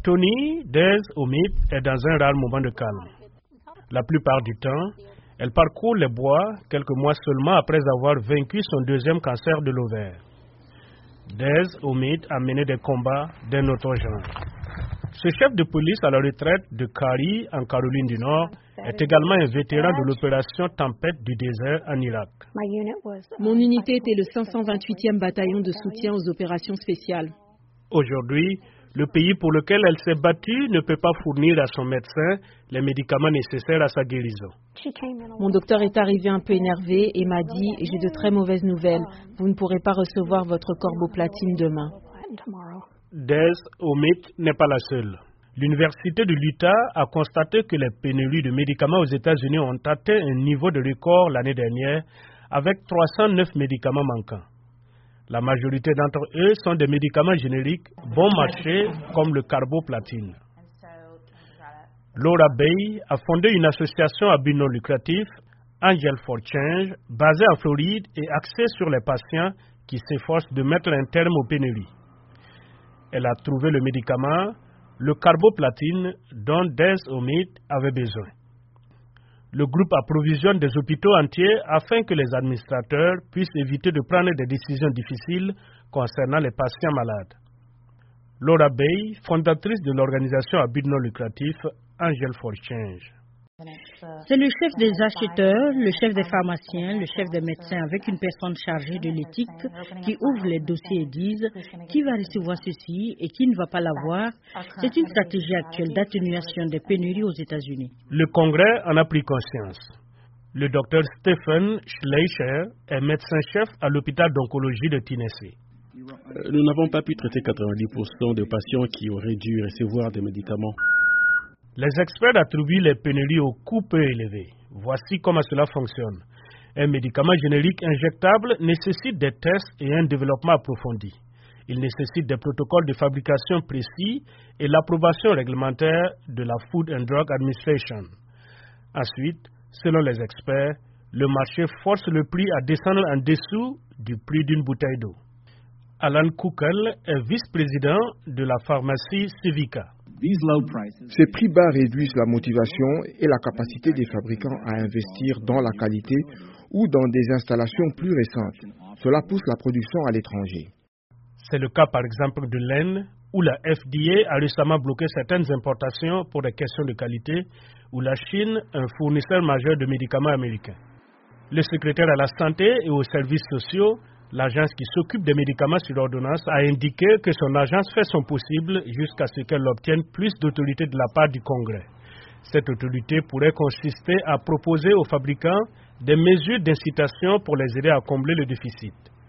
Tony Des Omid est dans un rare moment de calme. La plupart du temps, elle parcourt les bois quelques mois seulement après avoir vaincu son deuxième cancer de l'ovaire. Des Omid a mené des combats d'un autre genre. Ce chef de police à la retraite de Cary, en Caroline du Nord, est également un vétéran de l'opération Tempête du désert en Irak. Mon unité était le 528e bataillon de soutien aux opérations spéciales. Aujourd'hui, le pays pour lequel elle s'est battue ne peut pas fournir à son médecin les médicaments nécessaires à sa guérison. Mon docteur est arrivé un peu énervé et m'a dit « J'ai de très mauvaises nouvelles. Vous ne pourrez pas recevoir votre corboplatine demain. » Des Omid n'est pas la seule. L'Université de l'Utah a constaté que les pénuries de médicaments aux États-Unis ont atteint un niveau de record l'année dernière avec 309 médicaments manquants. La majorité d'entre eux sont des médicaments génériques bon marché comme le carboplatine. Laura Bay a fondé une association à but non lucratif, Angel for Change, basée en Floride et axée sur les patients qui s'efforcent de mettre un terme aux pénuries. Elle a trouvé le médicament, le carboplatine, dont Des Omid avait besoin. Le groupe approvisionne des hôpitaux entiers afin que les administrateurs puissent éviter de prendre des décisions difficiles concernant les patients malades. Laura Bay, fondatrice de l'organisation à but non lucratif Angel for Change. C'est le chef des acheteurs, le chef des pharmaciens, le chef des médecins avec une personne chargée de l'éthique qui ouvre les dossiers et disent qui va recevoir ceci et qui ne va pas l'avoir. C'est une stratégie actuelle d'atténuation des pénuries aux États-Unis. Le Congrès en a pris conscience. Le docteur Stephen Schleicher est médecin-chef à l'hôpital d'oncologie de Tennessee. Nous n'avons pas pu traiter 90% des patients qui auraient dû recevoir des médicaments. Les experts attribuent les pénuries au coût peu élevé. Voici comment cela fonctionne. Un médicament générique injectable nécessite des tests et un développement approfondi. Il nécessite des protocoles de fabrication précis et l'approbation réglementaire de la Food and Drug Administration. Ensuite, selon les experts, le marché force le prix à descendre en dessous du prix d'une bouteille d'eau. Alan Kukel est vice-président de la pharmacie Civica. Ces prix bas réduisent la motivation et la capacité des fabricants à investir dans la qualité ou dans des installations plus récentes. Cela pousse la production à l'étranger. C'est le cas par exemple de l'Inde, où la FDA a récemment bloqué certaines importations pour des questions de qualité, ou la Chine, un fournisseur majeur de médicaments américains. Le secrétaire à la santé et aux services sociaux, l'agence qui s'occupe des médicaments sur ordonnance, a indiqué que son agence fait son possible jusqu'à ce qu'elle obtienne plus d'autorité de la part du Congrès. Cette autorité pourrait consister à proposer aux fabricants des mesures d'incitation pour les aider à combler le déficit.